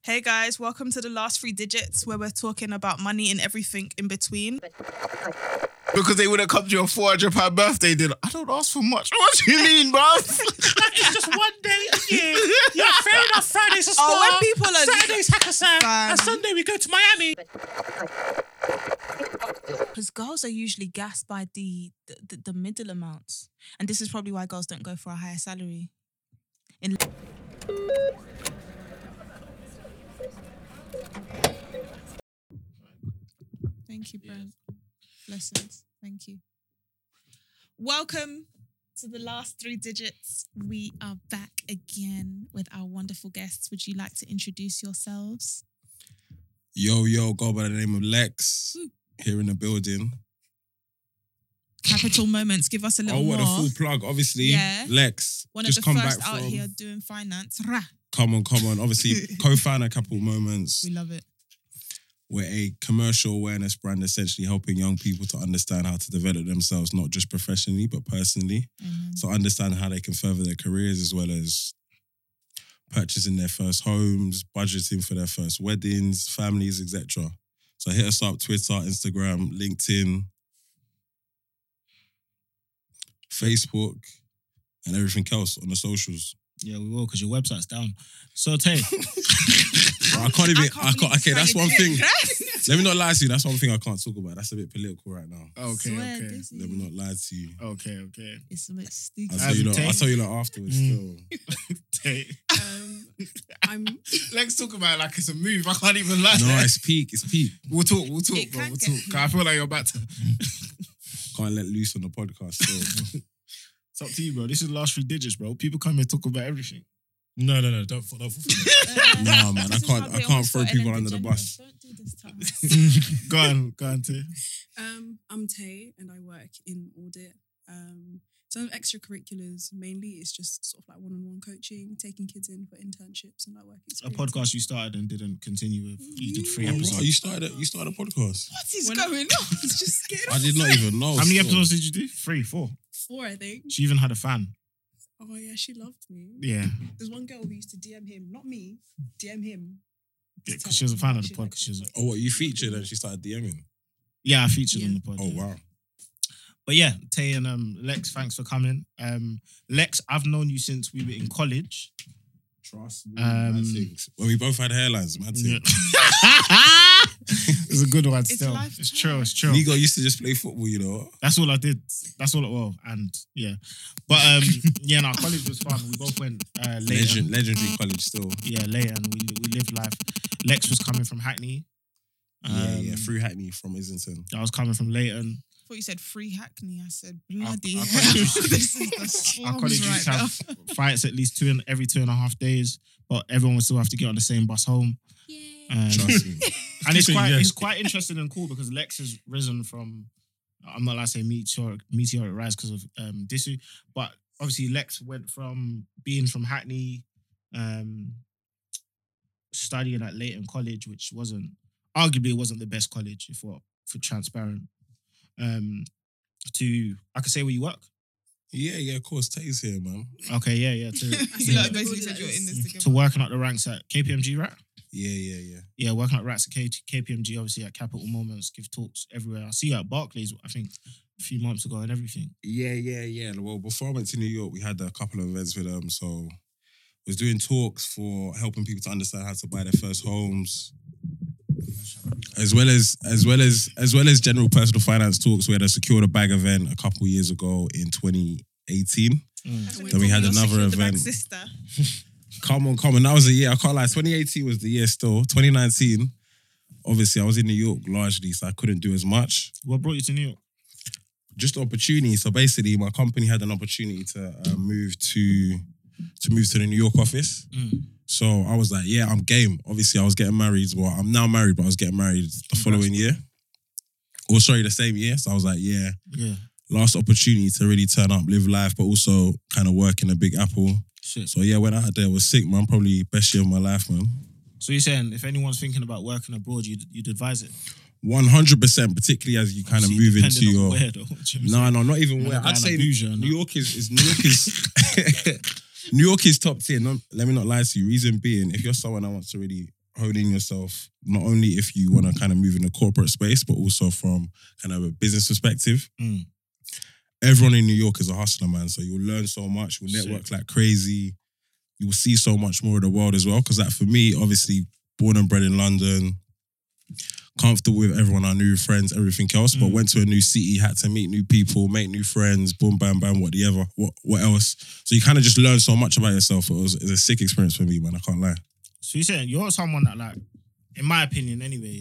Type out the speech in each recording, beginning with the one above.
Hey guys, welcome to the last 3 digits where we're talking about money and everything in between. Because they wouldn't come to your £400 birthday dinner. I don't ask for much. What do you mean, bruv? It's just one day a year. Yeah, fair enough. Friday's a spa. Oh, when people are Saturday's Hackathon. And Sunday we go to Miami. Because girls are usually gassed by the middle amounts. And this is probably why girls don't go for a higher salary. Thank you, Brent. Blessings. Thank you. Welcome to the last 3 digits. We are back again with our wonderful guests. Would you like to introduce yourselves? Yo, go by the name of Lex. Here in the building. Capital moments. Give us a little more. Oh, what a full plug, obviously. Yeah. Lex. One just of the come first back out from, here doing finance. Come on. Obviously, co-founder Capital Moments. We love it. We're a commercial awareness brand, essentially helping young people to understand how to develop themselves, not just professionally, but personally. Amen. So understand how they can further their careers as well as purchasing their first homes, budgeting for their first weddings, families, etc. So hit us up, Twitter, Instagram, LinkedIn, Facebook, and everything else on the socials. Yeah, we will, because your website's down. So, Tay. I can't even. Okay, that's one thing. Right? Let me not lie to you. That's one thing I can't talk about. That's a bit political right now. Okay. Let me not lie to you. Okay. It's a bit sticky. I'll tell you afterwards. Still. Tay. I'm Let's talk about it like it's a move. I can't even lie. No, it's peak. It's peak. We'll talk, bro. It We'll can talk. get 'Cause I feel like you're about to. Can't let loose on the podcast. Still. It's up to you, bro. This is the last 3 digits, bro. People come here talk about everything. No. Don't fall. Nah, man. I can't throw people under the bus. Don't do this to us. Go on, Tay. I'm Tay and I work in audit. Some extracurriculars, mainly it's just sort of like one-on-one coaching, taking kids in for internships and like work A experience. podcast you started and didn't continue with. You did 3 Oh, episodes. wow, you started a podcast. What is When going on? It's just scared. I did not even know. How many still. episodes did you do? 3, 4. 4, I think. She even had a fan. Oh yeah, she loved me. Yeah. There's one girl who used to DM him, not me, DM him. Because she was a fan of the She liked podcast. She was it. Oh, what, you featured and she started DMing? Yeah, I featured Yeah. on the podcast. Oh, wow. But yeah, Tay and Lex, thanks for coming. Lex, I've known you since we were in college. Trust me. Um, When we both had hairlines, man. Yeah. It's a good one It's still. life It's time. true, it's true. Nigo used to just play football, you know. That's all I did. That's all. Well, and yeah, but yeah, no, college was fun. We both went Leighton. Legendary college still. Yeah, Leighton. We lived life. Lex was coming from Hackney. Yeah, through Hackney from Islington. I was coming from Leighton. I thought you said free Hackney. I said bloody Our hell. college- This is the Our slums college used right to now. have fights at least every 2.5 days, but everyone would still have to get on the same bus home. Trust me. And it's quite Yeah. it's quite interesting and cool because Lex has risen from, I'm not allowed to say meteoric rise because of Disu, but obviously Lex went from being from Hackney, studying at Leighton College, which arguably wasn't the best college for transparent. To I could say where you work. Yeah, of course. Tay's here, man. Okay, yeah. I see like basically said you're in this together. To working up the ranks at KPMG, right? Yeah. Yeah, working at Rats at KPMG, obviously at Capital Moments, give talks everywhere. I see you at Barclays, I think, a few months ago and everything. Yeah. Well, before I went to New York, we had a couple of events with them. So I was doing talks for helping people to understand how to buy their first homes, as well as general personal finance talks. We had a Secure the Bag event a couple of years ago in 2018. Then we had another event. Sister. Come on. That was a year. I can't lie. 2018 was the year still. 2019, obviously, I was in New York largely, so I couldn't do as much. What brought you to New York? Just opportunity. So basically, my company had an opportunity to move to the New York office. So I was like, yeah, I'm game. Obviously, I was getting married. Well, I'm now married, but I was getting married the following year. Or sorry, the same year. So I was like, yeah. Last opportunity to really turn up, live life, but also kind of work in a Big Apple. Shit. So yeah, when I out there, it was sick, man. Probably best year of my life, man. So you're saying if anyone's thinking about working abroad, you'd advise it? 100%, particularly as you kind of move into Depending on your... where, though. No, not even When where. a guy I'd in say Abuja, New York is New York is top tier. No, let me not lie to you. Reason being, if you're someone that wants to really honing yourself, not only if you want to kind of move in the corporate space, but also from kind of a business perspective. Everyone in New York is a hustler, man. So you'll learn so much. You'll network like crazy. You will see so much more of the world as well. Because like for me, obviously, born and bred in London, comfortable with everyone I knew, friends, everything else. But went to a new city, had to meet new people, make new friends, boom, bam, bam, what else. So you kind of just learn so much about yourself. It was a sick experience for me, man. I can't lie. So you're saying you're someone that, like, in my opinion anyway,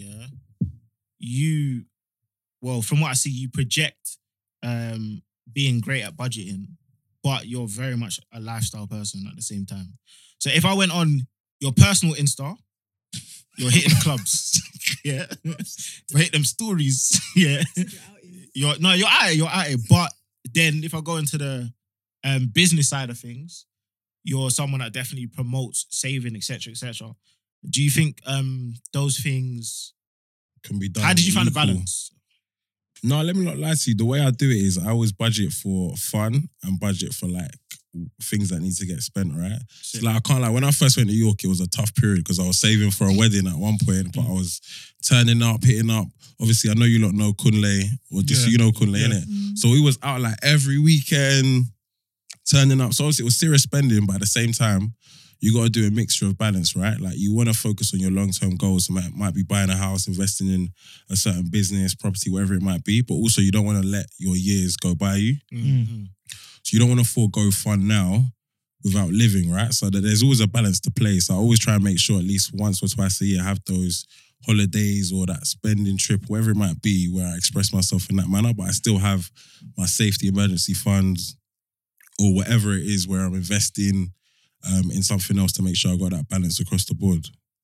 well, from what I see, you project being great at budgeting, but you're very much a lifestyle person at the same time. So if I went on your personal Insta, you're hitting clubs, yeah. You're hitting them stories, yeah. You're out here. But then if I go into the business side of things, you're someone that definitely promotes saving, etc., etc. Do you think those things can be done? How did you find the equal? balance? No, let me not lie to you. The way I do it is I always budget for fun and budget for like things that need to get spent, right? So like I can't lie, when I first went to New York, it was a tough period because I was saving for a wedding at one point, but I was turning up, hitting up. Obviously, I know you lot know Kunle, or just you know Kunle, innit? So we was out like every weekend, turning up. So obviously it was serious spending, but at the same time, you got to do a mixture of balance, right? Like you want to focus on your long-term goals. It might be buying a house, investing in a certain business, property, whatever it might be. But also you don't want to let your years go by you. So you don't want to forego fun now without living, right? So that there's always a balance to play. So I always try and make sure at least once or twice a year I have those holidays or that spending trip, whatever it might be, where I express myself in that manner, but I still have my safety emergency funds or whatever it is where I'm investing in something else to make sure I got that balance across the board.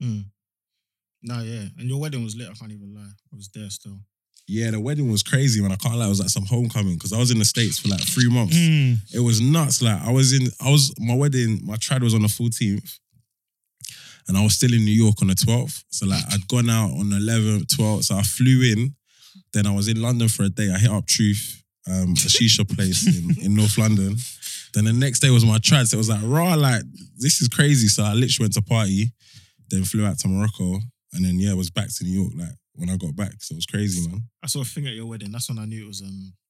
No, yeah. And your wedding was lit, I can't even lie. I was there still. Yeah, the wedding was crazy, man. I can't lie, it was like some homecoming because I was in the States for like 3 months. It was nuts. Like my wedding, my trad was on the 14th and I was still in New York on the 12th. So like I'd gone out on the 11th, 12th. So I flew in. Then I was in London for a day. I hit up Truth, a shisha place in North London. Then the next day was my trad. So it was like, raw, like, this is crazy. So I literally went to party, then flew out to Morocco. And then, was back to New York, like, when I got back. So it was crazy, man. I saw a thing at your wedding. That's when I knew it was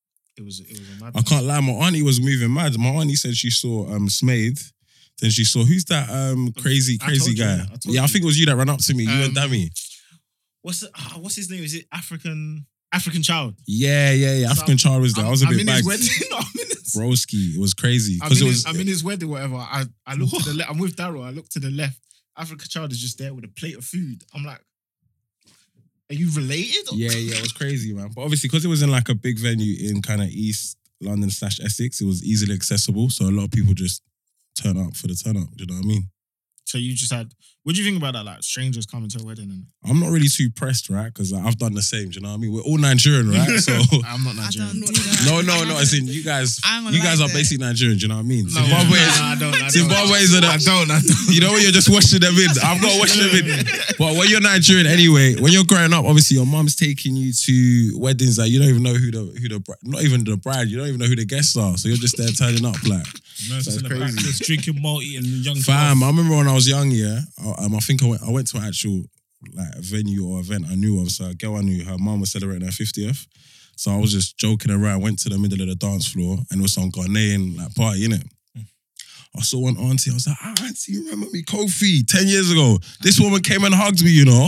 a mad. I can't lie, my auntie was moving mad. My auntie said she saw Smade. Then she saw, who's that crazy guy? I think it was you that ran up to me, you and Dammy. What's his name? Is it African Child? Yeah. African Child was there. I was a bit bagged. His Broski, it was crazy. I'm in his wedding, whatever. I look to the left. I'm with Daryl. I look to the left. African Child is just there with a plate of food. I'm like, are you related? Yeah, it was crazy, man. But obviously, because it was in like a big venue in kind of East London / Essex, it was easily accessible. So a lot of people just turn up for the turn up. Do you know what I mean? So you just had, what do you think about that? Like strangers coming to a wedding? And I'm not really too pressed, right? Because I've done the same. Do you know what I mean? We're all Nigerian, right? So I'm not Nigerian. No. As in you guys are basically Nigerian. Do you know what I mean? No, I don't. Zimbabweans are I don't. You know when you're just watching them in. I'm not watching them in. But when you're Nigerian anyway, when you're growing up, obviously your mum's taking you to weddings that you don't even know who the not even the bride. You don't even know who the guests are. So you're just there turning up like. That's crazy. Just drinking malty and young. Fam, I remember when I was young, I think I went to an actual like venue or event I knew of. So a girl I knew, her mum was celebrating her 50th. So I was just joking around, went to the middle of the dance floor and it was some Ghanaian like party, innit? I saw one auntie, I was like, auntie, you remember me, Kofi, 10 years ago? This woman came and hugged me, you know?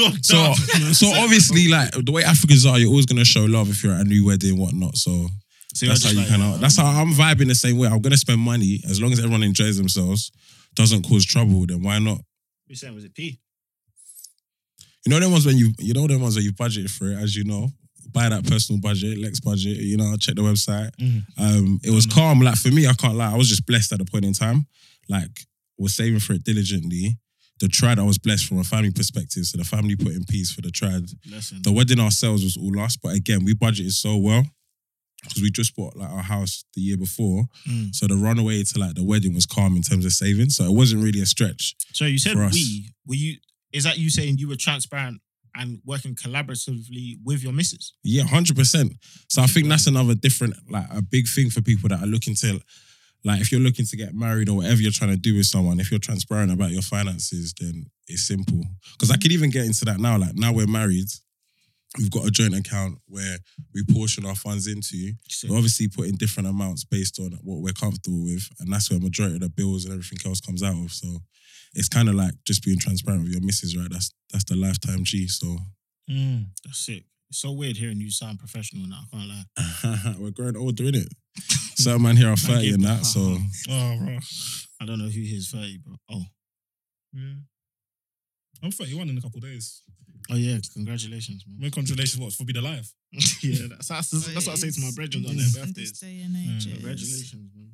So obviously, like, the way Africans are, you're always going to show love if you're at a new wedding and whatnot. So that's how you that's how I'm vibing the same way. I'm going to spend money, as long as everyone enjoys themselves, doesn't cause trouble, then why not? You're saying, was it P? You know them ones when you budgeted for it, as you know. Buy that personal budget, Lex budget, check the website. It was calm. Like for me, I can't lie, I was just blessed at the point in time. Like, was saving for it diligently. The trad, I was blessed from a family perspective. So the family put in peace for the trad. The wedding ourselves was all us. But again, we budgeted so well because we just bought like our house the year before. So the runaway to like the wedding was calm in terms of savings. So it wasn't really a stretch. So you said is that you saying you were transparent and working collaboratively with your missus? Yeah, 100%. So I think that's another different, like a big thing for people that are looking to like if you're looking to get married or whatever you're trying to do with someone, if you're transparent about your finances, then it's simple. Because I could even get into that now. Like now we're married, we've got a joint account where we portion our funds into. We're obviously putting different amounts based on what we're comfortable with, and that's where majority of the bills and everything else comes out of. So it's kind of like just being transparent with your missus, right? That's the lifetime G. So That's sick. It's so weird hearing you sound professional now. I can't lie. we're growing older, innit? Certain man here are 30 and that, so Oh, bro. I don't know who here's 30, bro. Yeah. I'm 31 in a couple of days. Oh yeah, congratulations, man. My congratulations, what, for being alive? Yeah, that's what I say to my brethren on their In birthdays. this day and age, it is. Congratulations, man.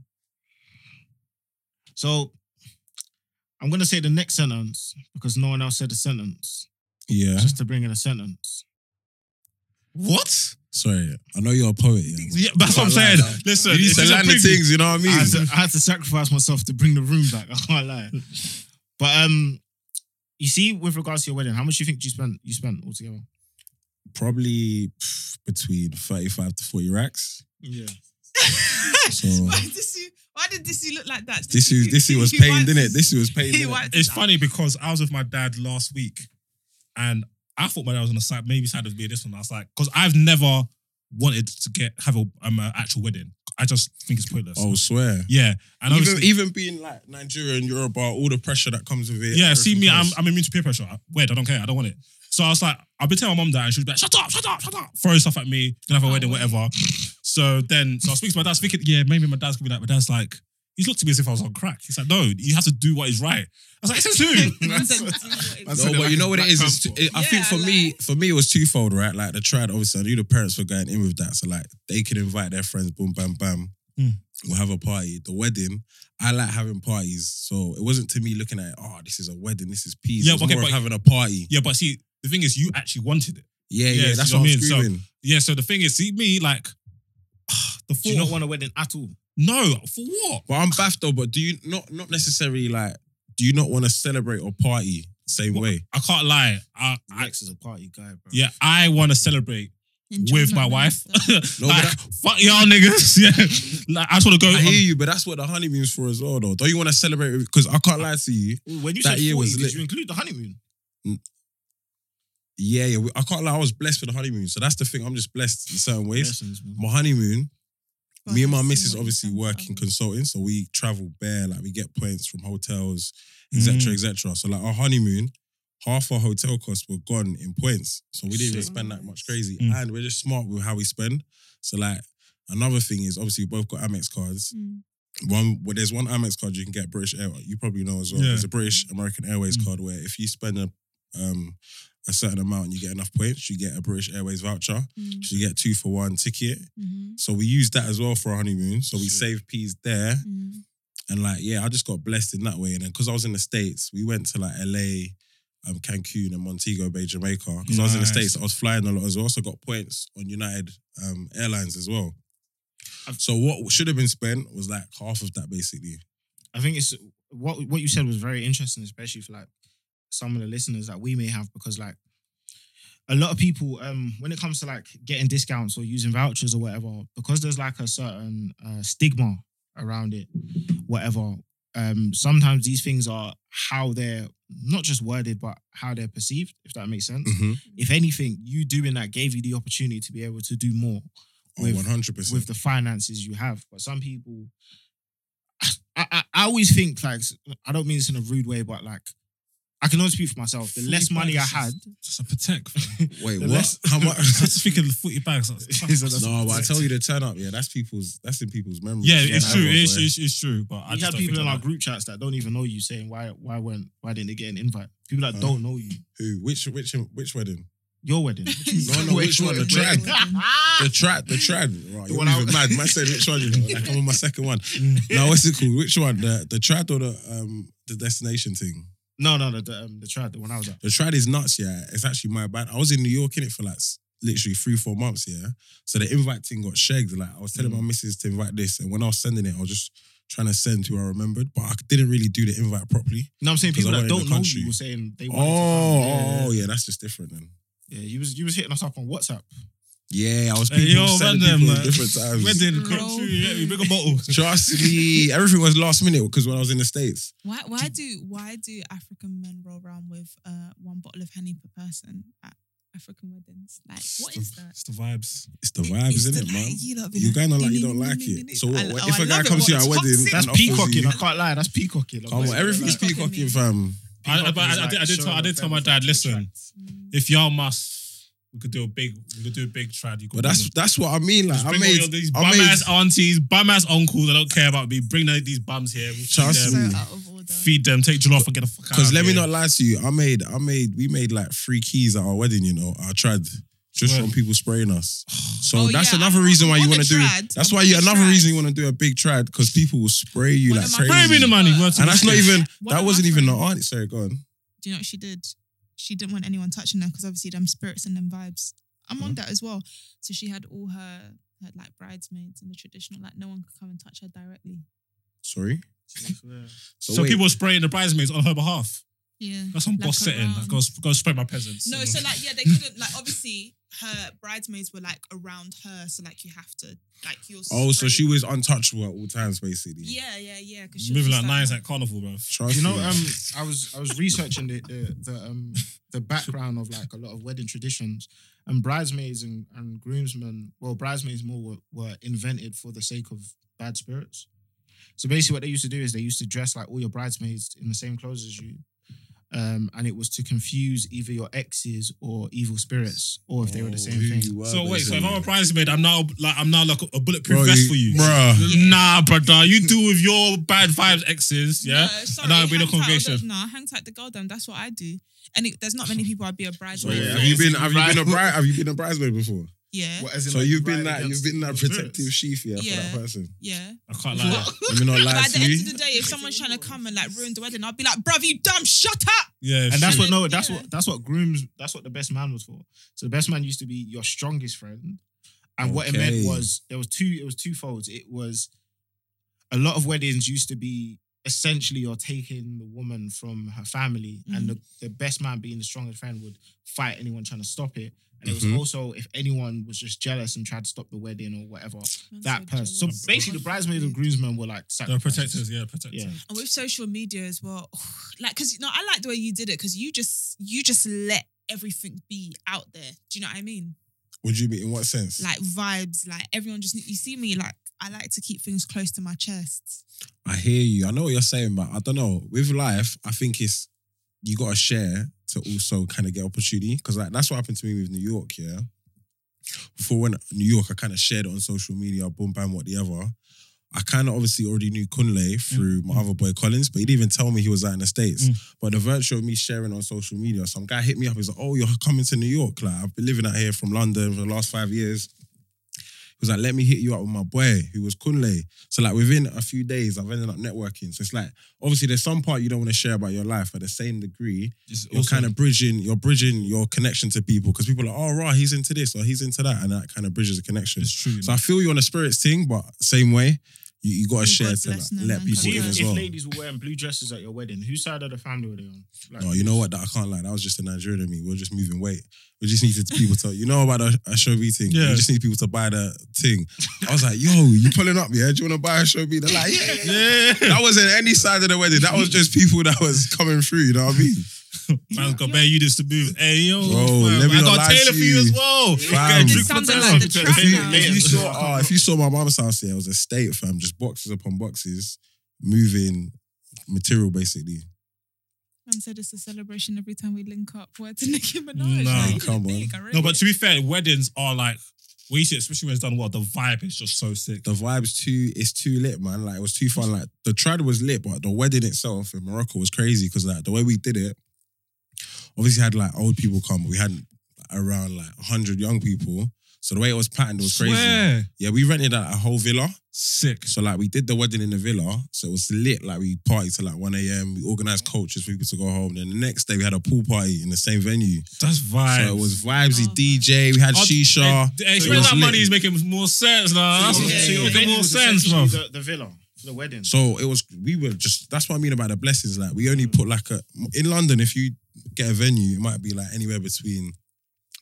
So, I'm going to say the next sentence because no one else said the sentence. yeah. Just to bring in a sentence. What? Sorry, I know you're a poet, yeah. Yeah, that's what I'm saying. Listen, You need it's to just a land the preview. things, you know what I mean? I had to sacrifice myself to bring the room back. I can't lie. But you see, with regards to your wedding, how much do you think you spent altogether? Probably between 35 to 40 racks. Yeah. So Why did Dissy look like that? this was pain, didn't it? This was pain. He Didn't it? wiped It's his funny because I was with my dad last week and I thought my dad was on the side, maybe side of being this one. I was like, because I've never wanted to have a actual wedding. I just think it's pointless. Oh, swear. Yeah. And obviously, Even being like Nigerian, Yoruba, all the pressure that comes with it. yeah, see me, everything else. I'm immune to peer pressure. Weird, I don't care, I don't want it. So I was like, I've been telling my mum that and she was like, shut up, throwing stuff at me, gonna have a wedding, whatever. So I was speaking to my dad, thinking, yeah, maybe my dad's gonna be like, my dad's like, he's looked at me as if I was on crack. He's like, no, you have to do what is right. I was like, it's who? Man said, "Do what Man is said No, it but like you know a what it Black is? Panther. I think for me, it was twofold, right? Like the trad, obviously, I knew the parents were going in with that. So like they could invite their friends, boom, bam, bam. We'll have a party. The wedding, I like having parties. So it wasn't to me looking at, oh, this is a wedding, this is peace. Yeah, It was okay, more of but- having a party. Yeah, but see, the thing is, you actually wanted it. Yeah, that's you know what I'm what I mean? So- screaming. Yeah, so the thing is, see me, like, the Do you not want a wedding at all? No, for what? But I'm baffed though, but do you not necessarily like, do you not want to celebrate or party the same way? I can't lie. Alex is a party guy, bro. Yeah, I want to celebrate with my wife. No, like, but fuck y'all niggas. Yeah. Like, I just want to go. I hear you, but that's what the honeymoon's for as well though. Don't you want to celebrate? Because I can't lie to you. When you That said year 40, was did lit. you include the honeymoon? Yeah, I can't lie. I was blessed with the honeymoon. So that's the thing. I'm just blessed in certain ways. Blessings, man. My honeymoon, God, me and my I've seen missus what obviously you've done work for in others. consulting. So we travel bare, like we get points from hotels, etc., etc. So like our honeymoon, half our hotel costs were gone in points. So we didn't even Sick. spend that much crazy. Mm. And we're just smart with how we spend. So like another thing is obviously we both got Amex cards. There's one Amex card you can get British Air. You probably know as well. Yeah. There's a British American Airways Mm. card where if you spend a certain amount and you get enough points, you get a British Airways voucher. So you get 2 for 1 ticket. So we used that as well for our honeymoon. So we Sick. saved peas there. And like, yeah, I just got blessed in that way. And then because I was in the States, we went to like LA, Cancun and Montego Bay, Jamaica. Because I was in the Nice. States, I was flying a lot as well. So I got points on United Airlines as well. So what should have been spent was like half of that basically. I think it's what you said was very interesting, especially for like some of the listeners that we may have, because like a lot of people, when it comes to like getting discounts or using vouchers or whatever, because there's like a certain stigma around it, whatever. Sometimes these things are how they're not just worded, but how they're perceived, if that makes sense. If anything, you doing that gave you the opportunity to be able to do more Oh, with 100%. with the finances you have. But some people, I always think like, I don't mean this in a rude way, but like, I can only speak for myself. The less money I had, Just a protect. Wait, the what? less- How much? I was just thinking of 40 bags. No, but I tell you the turn up, yeah, that's in people's memories. Yeah, it's Nah, true. bro, boy. It's true. But I you just have don't people think in our like group chats that don't even know you saying why didn't they get an invite? People that don't know you. Who? Which wedding? Your wedding. No, which one? The trad. The trad. Right, The you're one even mad. Man said which one? You know? Like I'm on my second one. No, what's it called? Which one? The trad or the destination thing? No, the trad, the one I was at. The trad is nuts, yeah. It's actually my bad. I was in New York in it for like literally 3-4 months, yeah. So the invite thing got shagged. Like I was telling my missus to invite this, and when I was sending it, I was just trying to send who I remembered, but I didn't really do the invite properly. No, I'm saying 'Cause people I that wasn't in don't the know country. you were saying they wanted to come. Yeah, that's just different then. Yeah, you was hitting us up on WhatsApp. Yeah, I was Hey, people yo, selling man, people them, at different times. Wedding, come Roll. through, yeah, we bring a bottle. Trust me, everything was last minute because when I was in the States. Why do African men roll around with one bottle of Henny per person at African weddings? Like, what is that? It's the vibes. It's the vibes, It's isn't the, it, man? like, you lot be You're like, going on like you don't like it. So what, I if a guy love it, comes to your what, wedding, toxic? That's and offers peacocking. you- I can't lie. That's peacocking. Come on, everything's Peacocking peacocking, me. fam. I did tell my dad, listen, if y'all must, we could do a big trad. You But that's what I mean. Like just I bring all made, your, these I bum made. ass aunties, bum ass uncles that don't care about me. Bring these bums here. We'll Trust feed them, me. So out of order. feed them, take jollof and get the fuck out. Because let me here. not lie to you, we made like 3 keys at our wedding. You know, I tried just Where? from people spraying us. So Oh, that's yeah, another I'm reason why on you the want to do. trad. That's I'm why on you the another trad. reason you want to do a big trad because people will spray you One like of my crazy. Spray me the money. But- word to And that's my not friend. even. One That of wasn't my even the friends- auntie. Sorry, go on. Do you know what she did? She didn't want anyone touching her because obviously them spirits and them vibes. I'm on that as well. So she had all her like bridesmaids in the traditional, like no one could come and touch her directly. Sorry. So wait. people were spraying the bridesmaids on her behalf. Yeah. That's some Like boss setting. around. Like, go spray my peasants. No, so like yeah, they couldn't like obviously her bridesmaids were like around her, so like you have to like you're. Oh, so spraying- she was untouchable at all times, basically. Yeah. Because moving like nines at carnival, bro. Trust You know, me. I was researching the background of like a lot of wedding traditions, and bridesmaids and groomsmen. Well, bridesmaids more were invented for the sake of bad spirits. So basically, what they used to do is they used to dress like all your bridesmaids in the same clothes as you, and it was to confuse either your exes or evil spirits, or if they were the same Oh, who thing. you were, So wait, so if basically. I'm a bridesmaid, I'm now like a bulletproof Bro, vest for you. Bruh. Nah, brother, you deal with your bad vibes exes, yeah. No, sorry, and I'll be the hang tight, congregation. No, hang tight the girl. Then that's what I do. And there's not many people I'd be a So, bridesmaid. yeah, for. have you been a bridesmaid before? Yeah, What, as in, So like, you've been right that against protective sheath, yeah, for Yeah. that person. yeah. I can't lie. Let me not But lie at to the end you. of the day, if someone's trying to come and like ruin the wedding, I'll be like, bruv, you dumb, shut up. Yeah, And that's shit. what Yeah. that's what the best man was for. So the best man used to be your strongest friend. And what it Okay. meant was it was twofolds. It was a lot of weddings used to be essentially you're taking the woman from her family, and the best man being the strongest friend would fight anyone trying to stop it. And it was also if anyone was just jealous and tried to stop the wedding or whatever, that person. So jealous. basically the bridesmaids and groomsmen were like They're sacrifices. protectors, yeah, protectors. Yeah. And with social media as well, like, because I like the way you did it because you just let everything be out there. Do you know what I mean? What do you mean? In what sense? Like vibes, like everyone just you see me like I like to keep things close to my chest. I hear you. I know what you're saying, but I don't know. With life, I think it's you got to share to also kind of get opportunity because like that's what happened to me with New York. Yeah, before when New York, I kind of shared it on social media, boom, bam, whatever. I kind of obviously already knew Kunle through my other boy Collins, but he didn't even tell me he was out in the States. But the virtue of me sharing on social media, some guy hit me up. He's like, "Oh, you're coming to New York? Like I've been living out here from London for the last 5 years." He was like, "Let me hit you up with my boy who was Kunle." So like within a few days, I've ended up networking. So it's like obviously there's some part you don't want to share about your life, but at the same degree, you're kind of bridging your connection to people because people are like, "Oh, right, he's into this or he's into that," and that kind of bridges a connection. It's true. So I feel you on the spirits thing, but same way, you got to Through share God's to like, blessing and let man people comes in out. as If well. ladies were wearing blue dresses at your wedding, whose side of the family were they on? Like, No, you know what? That I can't lie. That was just a Nigerian in me. We were just moving weight. We just needed people to, you know about a Shobi thing? Yeah. We just need people to buy the thing. I was like, yo, you pulling up, yeah? Do you want to buy a Shobi? They're like, yeah. That wasn't any side of the wedding. That was just people that was coming through, you know what I mean? Man's got bare units to move. Hey, yo, Bro, fam, let me I not got lie a tailor to for you you. as well. Fam. Get a This drink from sounded them. like the trap now. If you saw my mum's house, yeah, it was a state, fam, just boxes upon boxes, moving material, basically. Man said it's a celebration every time we link up. Word to Nicki Minaj. Nah, Like, you come didn't on. think, I read No, but it. to be fair, weddings are like, when you see it, especially when it's done well, the vibe is just so sick. The vibe's it's too lit, man. Like it was too fun. Like the trad was lit, but the wedding itself in Morocco was crazy because like the way we did it, obviously had like old people come. We had around like 100 young people. So the way it was patterned was crazy. Swear. Yeah, we rented out a whole villa. Sick. So like we did the wedding in the villa. So it was lit. Like we partied till like 1 a.m. We organised coaches for people to go home. Then the next day we had a pool party in the same venue. That's vibes. So it was vibesy Oh, DJ. We had shisha. Hey, So it was that lit. money is making more sense now. That's So making your venue more was sense, bro. essentially the villa for the wedding. So it was, we were just, that's what I mean about the blessings. Like we only put like in London, if you get a venue, it might be like anywhere between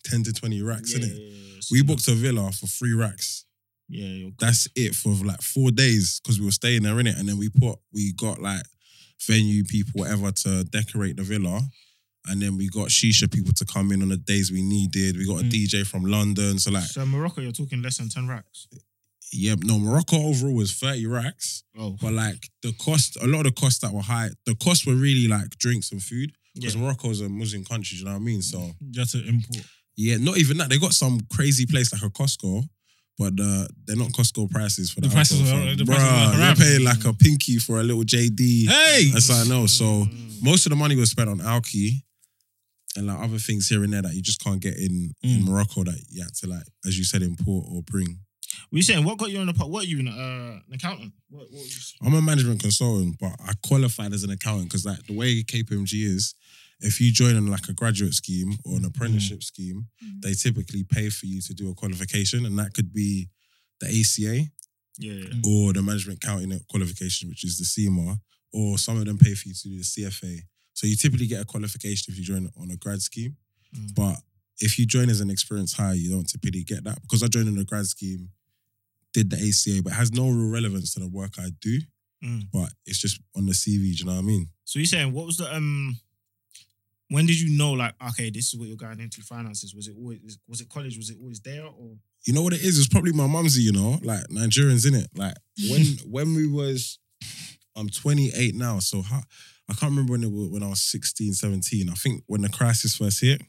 10 to 20 racks, Yeah, innit? yeah. We booked a villa for 3 racks. Yeah, you're good. That's it for like 4 days because we were staying there, innit? And then we got like venue people, whatever, to decorate the villa. And then we got shisha people to come in on the days we needed. We got a DJ from London. So like, So Morocco, you're talking less than 10 racks. yeah, no, Morocco overall was 30 racks. Oh, But like the cost, a lot of the costs that were high, the costs were really like drinks and food. Because yeah. Morocco is a Muslim country, do you know what I mean? So You have to import. yeah, not even that. They got some crazy place like a Costco, but they're not Costco prices for The the prices alcohol, are- fam. the prices are Bruh, haram. you're paying like a pinky for a little JD. Hey! That's what I know. So most of the money was spent on alky and like other things here and there that you just can't get in Morocco that you had to like, as you said, import or bring. Were you saying what got you on the pot? What are you an accountant? What was you? I'm a management consultant, but I qualified as an accountant because like the way KPMG is, if you join on like a graduate scheme or an apprenticeship scheme, they typically pay for you to do a qualification, and that could be the ACA Yeah. or the management accounting qualification, which is the CMA, or some of them pay for you to do the CFA. So you typically get a qualification if you join on a grad scheme, but if you join as an experienced hire, you don't typically get that. Because I joined on a grad scheme, did the ACA, but it has no real relevance to the work I do. But it's just on the CV, do you know what I mean? So you're saying what was the when did you know like okay, this is what you're going into finances? Was it college? Was it always there or? You know what it is? It's probably my mumsy, you know, like Nigerians, innit? Like when we was, I'm 28 now, so I can't remember when I was 16, 17. I think when the crisis first hit,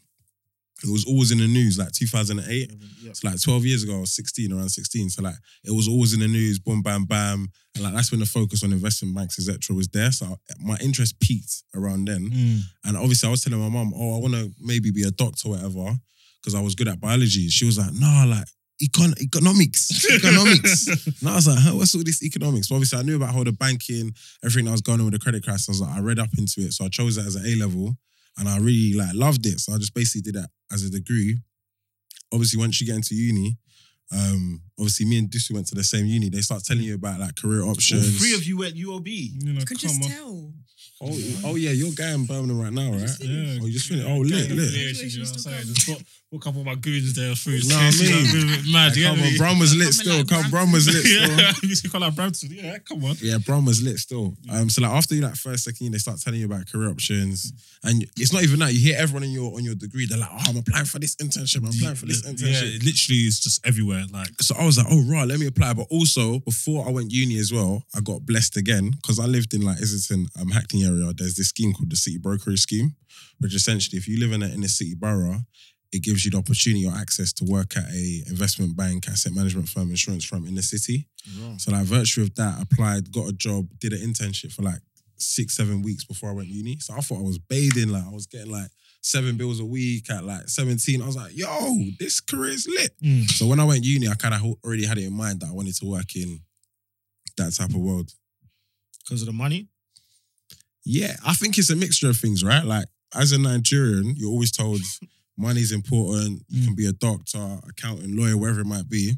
it was always in the news, like 2008. Yeah. So like 12 years ago, I was 16, around 16. So like it was always in the news, boom, bam, bam. And like that's when the focus on investment banks, etc. was there. So my interest peaked around then. And obviously I was telling my mum, oh, I want to maybe be a doctor or whatever, because I was good at biology. She was like, no, like economics. And I was like, huh, what's all this economics? But obviously I knew about how the banking, everything that was going on with the credit crisis. I was like, I read up into it. So I chose it as an A-level. And I really like loved it. So I just basically did that as a degree. Obviously, once you get into uni, obviously me and Dusu went to the same uni. They start telling you about like career options. All 3 of you went UOB. You know, I could just come on. tell. Oh yeah, you're guy in Birmingham right now, right? Yeah. Oh, you just finished. Oh, lit. You know what I'm saying? Just book up all my goons there through. Know what I mean? Mad, you Come get on, me? Brum was lit Coming still. like Come, Brum was lit still. Yeah, you used to call out Brampton. Yeah, come on. Yeah, Brum was lit still. So like after you like first, second year, they start telling you about career options, and it's not even that. You hear everyone on your degree. They're like, oh, I'm applying for this internship. I'm applying for this Yeah, internship. it literally is just everywhere. Like, So I was like, oh, right, let me apply. But also, before I went uni as well, I got blessed again because I lived in like Islington, Hackney area. There's this scheme called the City Brokerage Scheme, which essentially, if you live in a city borough, it gives you the opportunity or access to work at a investment bank, asset management firm, insurance firm in the city. So like virtue of that, applied, got a job, did an internship for like 6-7 weeks before I went uni. So I thought I was bathing, like I was getting like 7 bills a week at like 17. I was like, yo, this career is lit. So when I went uni, I kind of already had it in mind that I wanted to work in that type of world. Because of the money? Yeah, I think it's a mixture of things, right? Like as a Nigerian, you're always told money's important. You can be a doctor, accountant, lawyer, wherever it might be.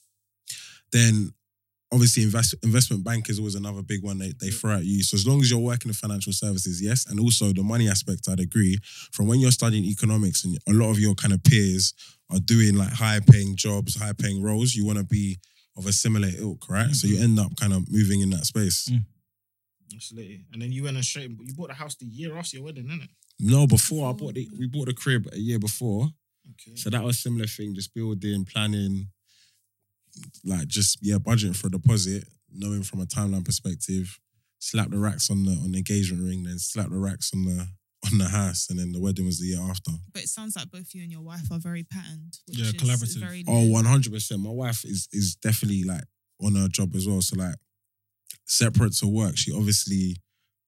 Then obviously investment bank is always another big one they throw at you. So as long as you're working in financial services, yes. And also the money aspect, I'd agree. From when you're studying economics and a lot of your kind of peers are doing like high paying jobs, high paying roles, you want to be of a similar ilk, right? So you end up kind of moving in that space. Absolutely. And then you went straight, you bought the house the year after your wedding, innit? No, before we bought the crib a year before. Okay. So that was a similar thing, just building, planning, like just budgeting for a deposit, knowing from a timeline perspective, slap the racks on the engagement ring, then slap the racks on the house, and then the wedding was the year after. But it sounds like both you and your wife are very patterned. Which Yeah, is collaborative. Very Oh, 100%. My wife is definitely like on her job as well. So like separate to work, she obviously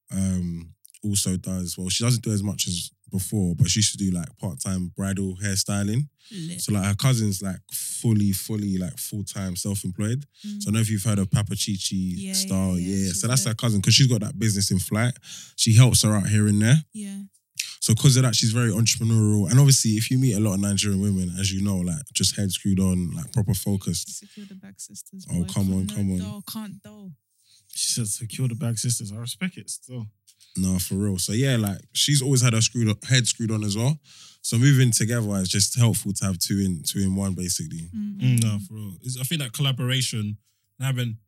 also does, well, she doesn't do as much as before, but she used to do like part-time bridal hairstyling. lit. So like her cousin's like fully like full-time self-employed. So I don't know if you've heard of Papa Chichi style. Yeah. she's So that's lit. her cousin because she's got that business in flight. She helps her out here and there. Yeah. So because of that, she's very entrepreneurial. And obviously, if you meet a lot of Nigerian women, as you know, like just head screwed on, like proper focused. Secure the back sisters. Oh, boy. come on, Can't come on. dull, can't dull. She said secure the bag sisters. I respect it still. No, for real. So yeah, like she's always had her head screwed on as well. So moving together is just helpful to have two in one, basically. No, for real. I think that collaboration and having.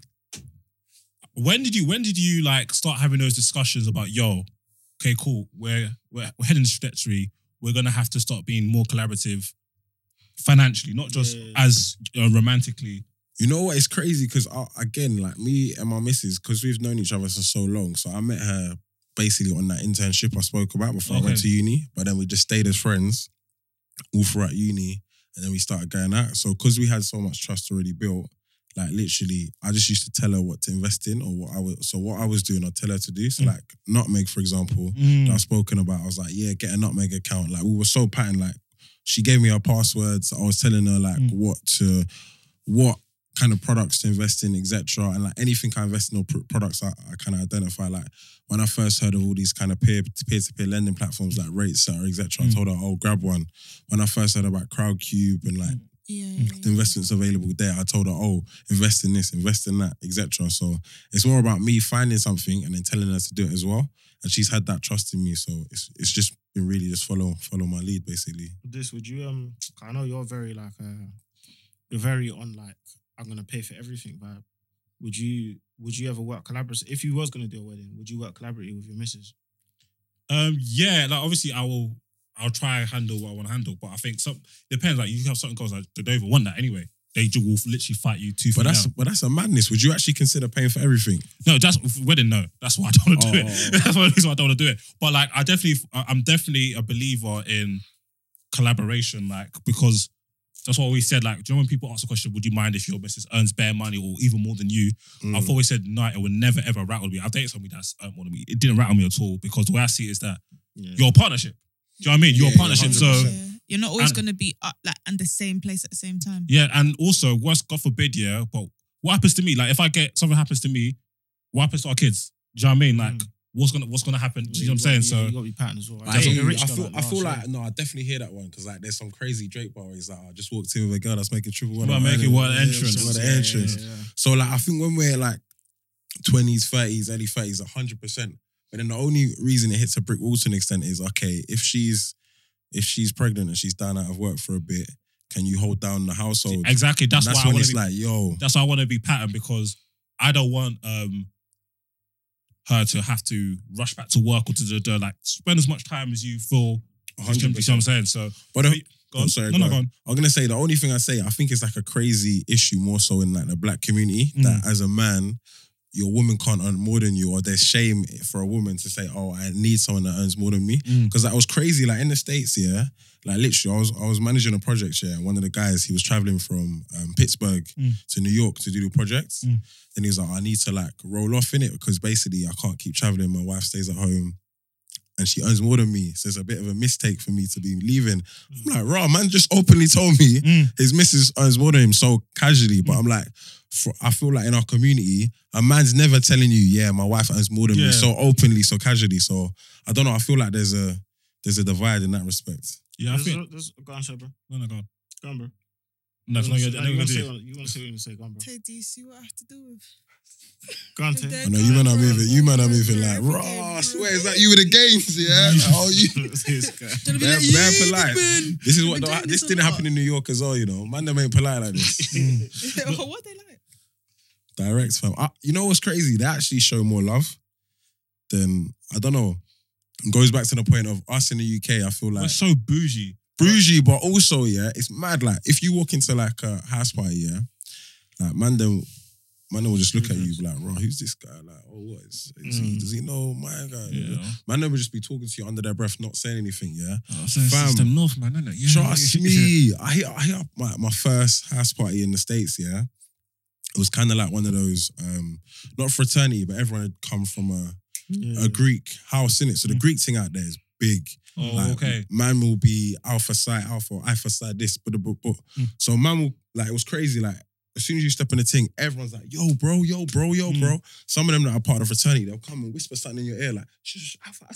When did you like start having those discussions about okay, cool, we're heading this trajectory. We're gonna have to start being more collaborative financially, not just as romantically. You know what? It's crazy because again, like me and my missus, because we've known each other for so long. So I met her basically on that internship I spoke about before I went to uni. But then we just stayed as friends all throughout uni, and then we started going out. So because we had so much trust already built, like literally, I just used to tell her what to invest in or what I was doing, I'd tell her to do. So like Nutmeg, for example, that I've spoken about, I was like, yeah, get a Nutmeg account. Like we were so patterned. Like she gave me her passwords. I was telling her like what kind of products to invest in, etc. And like anything I invest in or products I kind of identify. Like when I first heard of all these kind of peer-to-peer lending platforms like RateSetter, etc. I told her, oh, grab one. When I first heard about Crowdcube and like the investments available there, I told her, oh, invest in this, invest in that, etc. So it's more about me finding something and then telling her to do it as well. And she's had that trust in me. So it's just been really just follow my lead, basically. This, would you, I know you're very like, you're very on like, I'm going to pay for everything vibe. Would you ever work collaboratively? If you was going to do a wedding, would you work collaboratively with your missus? Yeah, like obviously I'll try and handle what I want to handle, but I think depends. Like you have certain girls that they don't even want that anyway. They will literally fight you tooth and nail. But that's a madness. Would you actually consider paying for everything? No, that's wedding. No, that's why I don't want to do it. That's one reason why I don't want to do it. But like, I'm definitely a believer in collaboration. Like because that's what we said. Like, do you know when people ask the question, would you mind if your missus earns bare money or even more than you? I've always said no. It would never ever rattle me. I've dated somebody that's earned more than me. It didn't rattle me at all because the way I see it is that you're a partnership. Do you know what I mean? You're a partnership, 100%. so you're not always going to be like in the same place at the same time. Yeah, and also, God forbid, but what happens to me? Like, if I get something happens to me, what happens to our kids? Do you know what I mean? Like, what's gonna happen? Do you know what I'm saying? So you got to be patterned as well. I feel like no, I definitely hear that one because like there's some crazy Drake bars that I just walked in with a girl that's making triple one. Making one entrance. So like, I think when we're like 20s, 30s, early 30s, 100%. But then the only reason it hits a brick wall to an extent is, okay, if she's pregnant and she's down out of work for a bit, can you hold down the household? Exactly. That's why when it's like, yo. That's why I want to be patterned because I don't want her to have to rush back to work or to like spend as much time as you feel. 100%. You know what I'm saying? So, but I'm sorry. Go on. I'm gonna say the only thing I think it's like a crazy issue more so in like the black community that as a man, your woman can't earn more than you, or there's shame for a woman to say, "Oh, I need someone that earns more than me." Because that was crazy. Like in the States, like literally, I was managing a project. And one of the guys, he was traveling from Pittsburgh to New York to do the projects. Then he was like, "I need to like roll off in it because basically I can't keep traveling. My wife stays at home, and she earns more than me. So it's a bit of a mistake for me to be leaving." I'm like, "Raw, man just openly told me his missus earns more than him so casually." But I'm like, I feel like in our community, a man's never telling you, yeah, my wife earns more than me so openly, so casually. So I don't know. I feel like there's a divide in that respect. Yeah, I think. Go on, bro. No, go on. Go on, bro. No, it's not your. You want to say what you're going to say, go on, bro. Tay, do you see what I have to do with? Go on, Tay. I know you man are moving. You man are moving like, raw. I swear, is that you with the games? Yeah. Oh, you. Bare polite. This is what this didn't happen in New York as well. You know, man, them ain't polite like this. What they like? Direct, fam. You know what's crazy? They actually show more love than, I don't know. It goes back to the point of us in the UK. I feel like we're so bougie, but also it's mad. Like if you walk into like a house party, like man will just look at you like, "Bro, who's this guy? Like, oh, what is he? Does he know my guy?" Yeah. Man will just be talking to you under their breath, not saying anything. Yeah, fam, system North, man, isn't it? Yeah, trust me. I hit up my first house party in the States. Yeah, it was kind of like one of those, not fraternity, but everyone had come from a Greek house in it. So the Greek thing out there is big. Oh, like, okay. Man will be alpha side, this, but so man will like, it was crazy. Like as soon as you step in the thing, everyone's like, "Yo, bro." Some of them that are part of the fraternity, they'll come and whisper something in your ear, like, "Shh, alpha."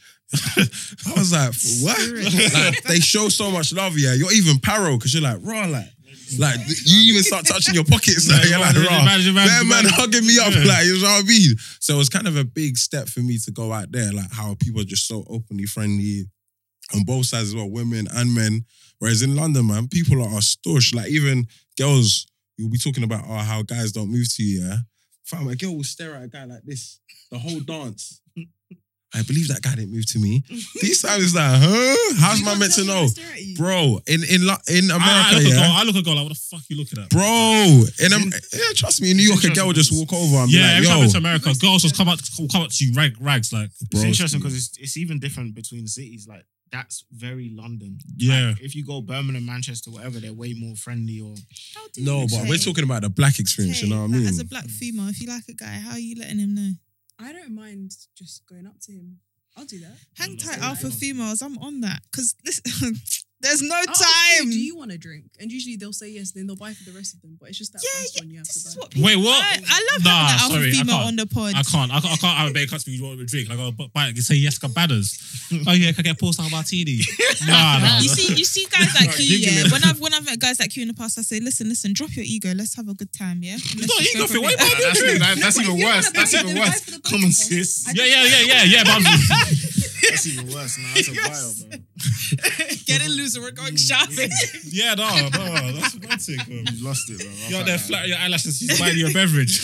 I was like, what? Like, they show so much love, yeah. You're even paro because you're like, raw, like you even start touching your pockets, like, you're like, raw. Man hugging me up, like, you know what I mean? So it was kind of a big step for me to go out there, like how people are just so openly friendly. on both sides as well, women and men. Whereas in London, man, people are stush. Like even girls, you'll be talking about how guys don't move to you, yeah? Fam, a girl will stare at a guy like this the whole dance. I believe that guy didn't move to me. These times it's like, huh? How's man meant to know? Bro, in America, I look at girl like, what the fuck you looking at? Bro, trust me, in New York, a girl will just walk over and be like, every time yo. it's America, girls just come up to you rags like. It's interesting because it's even different between cities. Like that's very London. Yeah. Like, if you go Birmingham, Manchester, whatever, they're way more friendly. Or No, but we're talking about the black experience. You know what I mean? As a black female, if you like a guy, how are you letting him know? I don't mind just going up to him. I'll do that. Hang tight, alpha females. I'm on that because there's no I'll ask you, time. do you want a drink? And usually they'll say yes, then they'll buy for the rest of them. But it's just that first one you have This to is buy. what people, Wait, what? I love having Nah, an alpha sorry, I female can't. on the pod. I can't have a babe cut to me. You want a drink? Like, I'll buy it. You say yes, got badders. Oh yeah, can I get a Portside martini? Nah. You see guys like you, yeah. When I've met guys like you in the past, I say, listen, drop your ego. Let's have a good time, yeah. It's not ego thing. Why you buying me a drink? That's even worse. That's even worse. common sis. Yeah. But That's even worse. Nah, that's a vibe, bro. Get it loose, we're going shopping. yeah, no, that's romantic. You lost it, bro. You're out there flattering your eyelashes. She's buying you a beverage.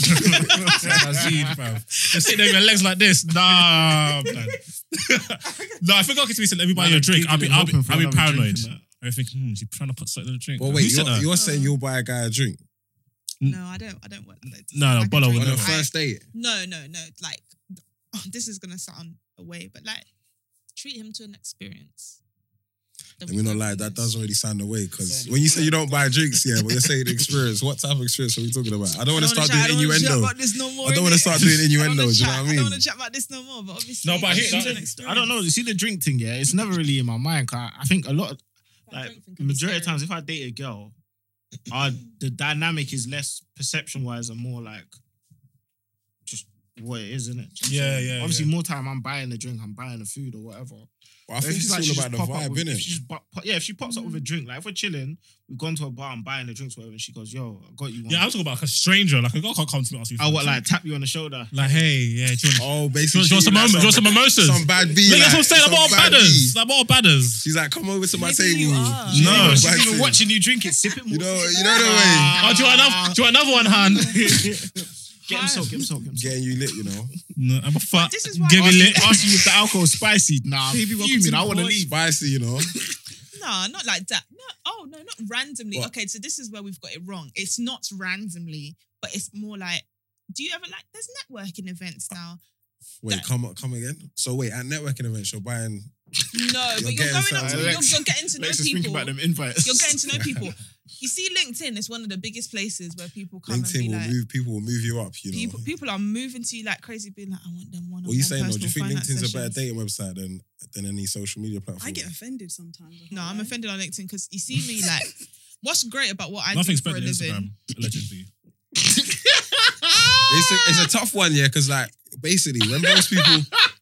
You're sitting there with your legs like this. Nah, man. No, if it got to me, said, let me buy you a drink. I'll be paranoid. I think, she's trying to put something in the drink. But wait, you're saying you'll buy a guy a drink? No, I don't work like that. No, Like a Bolo drink. would On a never. first date? No. Like, this is gonna sound away, but like, treat him to an experience. Let me not lie, that does already sound away because when you say you don't buy drinks, yeah, but you're saying experience. What type of experience are we talking about? I don't want to start doing innuendo. I don't want to start doing innuendos. You know what I I mean? don't want to chat about this no more. But obviously, No, but I hate treat him to that. an experience. I don't know. You see the drink thing, yeah? It's never really in my mind. 'Cause I think a lot of, That like, drink thing can be majority of scary. times, if I date a girl, the dynamic is less perception-wise and more like just what it is, isn't it? Yeah. Obviously, more time I'm buying the drink, I'm buying the food or whatever. But I think it's all about the vibe, innit? If she pops up with a drink, like if we're chilling, we've gone to a bar and buying the drinks, whatever, and she goes, "Yo, I got you one." Yeah, I'm talking about like a stranger. Like a girl can't come to me and ask you. I what, like tap you on the shoulder? Like, hey, yeah, do you want? Oh, basically. Do you want some mimosas? Some bad B. Look, that's what I'm saying. some I'm all bad badders. B. I'm all badders. She's like, come over to my Maybe table. you are. No, she's Bad even thing. watching you drink it, sip it more. You know the way. Oh, do you want another one, Han? Get him soak. Getting you lit, you know. No, I'm a fuck. This is why Give me lit. Asking you if the alcohol is spicy. Nah, Baby, welcome to fuming. the I want to pod. leave. Spicy, you know. No, not like that. No, not randomly. What? Okay, so this is where we've got it wrong. It's not randomly, but it's more like, do you ever like? There's networking events now. Wait, That- come again. So wait, at networking events, you're buying. No, but You're you're getting going up to, something. you're getting to know Let's just think people. about them invites. You're getting to know people. You see, LinkedIn is one of the biggest places where people come and LinkedIn be will like, people will move you up, you know. people are moving to you like crazy, being like, I want them one. What are you saying though? Do you think LinkedIn's a better dating website than any social media platform? I get offended sometimes. No, I'm offended on LinkedIn because you see me like, what's great about what I Nothing's do for better a than living? Instagram, allegedly. It's a tough one, yeah, because like basically when most people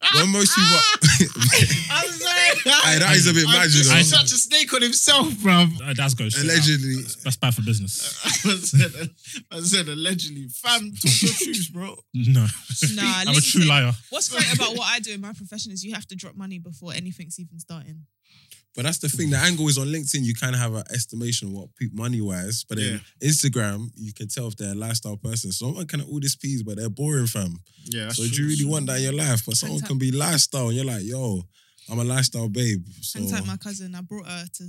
Aye, that is a bit mad, you know. He's such a snake on himself, bruv. That's goes straight Allegedly. out. That's bad for business. I said allegedly. Fam, talk your truth, bro. No, Nah, I'm a true LinkedIn- liar. What's great about what I do in my profession is you have to drop money before anything's even starting. But that's the thing. The angle is on LinkedIn. You kind of have an estimation of what money wise, but then Instagram, you can tell if they're a lifestyle person. Someone can have all this peas, but they're boring, fam. Yeah. So do you really want that in your life? But someone can be lifestyle, and you're like, yo, I'm a lifestyle babe. So And like my cousin, I brought her to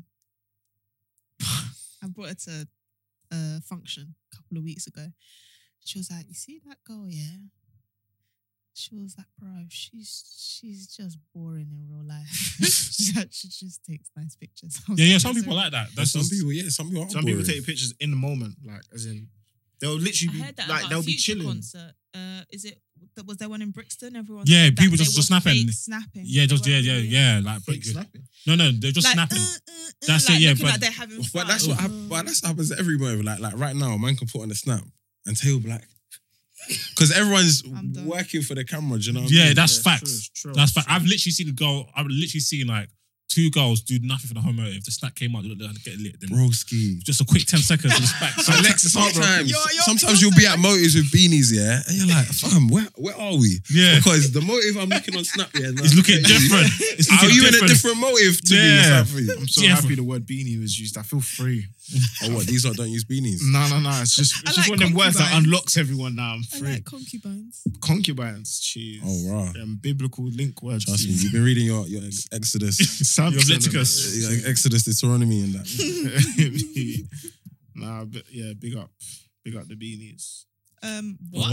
a function a couple of weeks ago. She was like, "You see that girl, yeah?" She was like, "Bro, she's just boring in real life. she just takes nice pictures." I was Yeah. like, Some "That's people all like that. But That's some just, people, yeah, some people are Some boring. people take pictures in the moment, like as in they'll literally I be heard that like about they'll a be Future chilling. concert. Was there one in Brixton? Everyone. Yeah, said that people they just were snapping. fake snapping. yeah, just They weren't really- like Fake snapping. No, they're just Like, snapping. That's like it, yeah, looking but- like they're having fun. But that's what happens to every move. Like right now, a man can put on a snap and Tail Black. Because everyone's I'm done. working for the camera, do you know what I Yeah, mean? that's Yeah, facts. true, That's true. fact. I've literally seen like two girls do nothing for the homotive. If the snack came out, they look like they get lit. Then Broski. just a quick 10 seconds and it's back. So Alexis, Sometimes you'll be at motives with beanies, yeah, and you're like, fam, where are we? Yeah. Because the motive I'm looking on Snap, yeah, it's looking different. It's Are looking you in a different. different motive to me? Yeah. Exactly. I'm so Yeah, happy the word beanie was used. I feel free. Oh, what? These lot don't use beanies. No. It's just I one like of them words that concubines. unlocks everyone now. I'm I free. like concubines. Concubines, cheese. Oh, rah. Biblical link words. Trust me, you've been reading your Exodus, Some Your Leviticus. your Exodus, Deuteronomy, and that. Nah, but yeah, big up the beanies. What?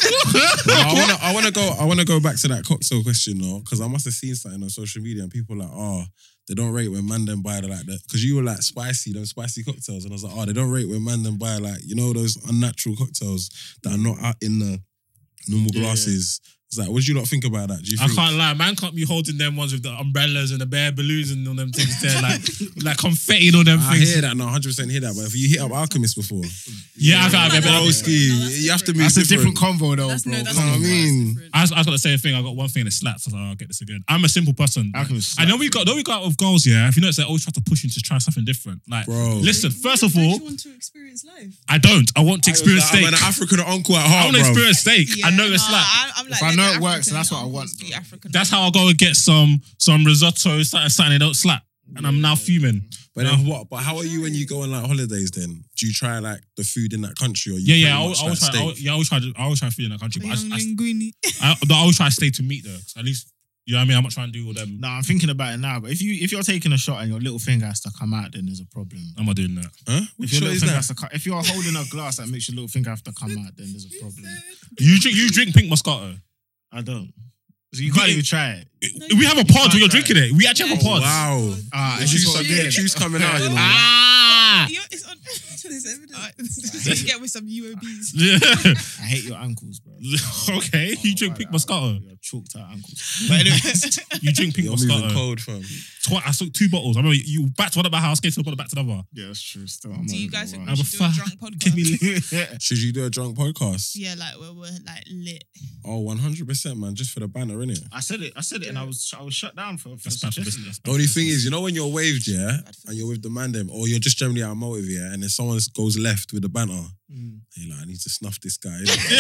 Well, I want to go back to that cocktail question though, because I must have seen something on social media and people were like, oh, they don't rate when man them buy the like that, because you were like those spicy cocktails, and I was like, oh, they don't rate when man them buy like, you know, those unnatural cocktails that are not out in the normal glasses. It's like, what do you not think about that? Do you I think? can't lie, man can't be holding them ones with the umbrellas and the bare balloons and all them things there, like confetti and all them I things. hear that, no, 100% hear that. But if you hit up Alchemist before, Yeah, I've got broski, you have to move That's a different convo though, That's bro. that's know what I mean? I got the same thing. I got one thing that slaps. I was like, I'll get this again. I'm a simple person. Alchemist I know we got out with goals, yeah. If you notice, they always try to push you to try something different. Like, Bro. listen, first of all, you want to experience life. I don't. I want to experience I'm steak. an African uncle at I heart, want to bro. experience steak. I know it's like. I'm If I know it works, then that's what I want. That's how I go and get some risotto, something they don't slap. And I'm now fuming. But then what? But how are you when you go on like holidays? Then do you try like the food in that country, or you Yeah. I pretty much, always like, try. steak? I always try food in that country, but linguine. I always try to stay to meat though. 'Cause at least, you know what I mean. I'm not trying to do all them. Nah, I'm thinking about it now. But if you're taking a shot and your little finger has to come out, then there's a problem. I'm not doing that. Huh? If Which your shot little is finger that? has to if you're holding a glass that makes your little finger have to come out, then there's a problem. You drink pink Moscato. I don't. So you can't even try it. We have a pod where you're drinking it. We actually have a pod. Wow. Ah, The it's just juice, what the I did. juice coming out, you know. Ah! It's on. There's evidence. You get with some UOBs. Yeah. I hate your ankles, bro. Okay, you drink pink Moscato. Your chalked out ankles. But anyways, You drink pink You're moving Moscato. cold, fam. I took 2 bottles. I remember you back to one at my house, came to the bottle back to the other. yeah, that's true. Still, Do you guys think I'm we a should do a fuck. drunk Give me podcast? Should you do a drunk podcast? Yeah, like where we're like lit. Oh, 100%, man. Just for the banner, innit? I said it, and I was shut down for That's bad for suggesting business. The only thing is, you know, when you're waved, yeah, and you're with the man them, or you're just generally out of motive, yeah, and then someone goes left with the banter, and you're like, I need to snuff this guy.